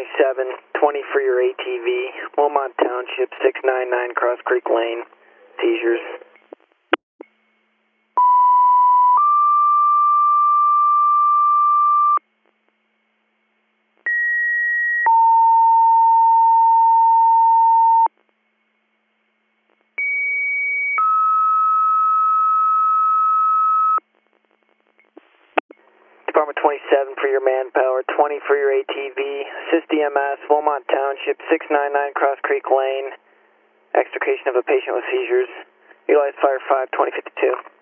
27, 20 for your ATV, Wilmot Township, 699 Cross Creek Lane, seizures. Department 27 for your manpower, 20 for your ATV, assist EMS, Wilmot Township, 699 Cross Creek Lane, extrication of a patient with seizures. Utilize Fire 5, 2052.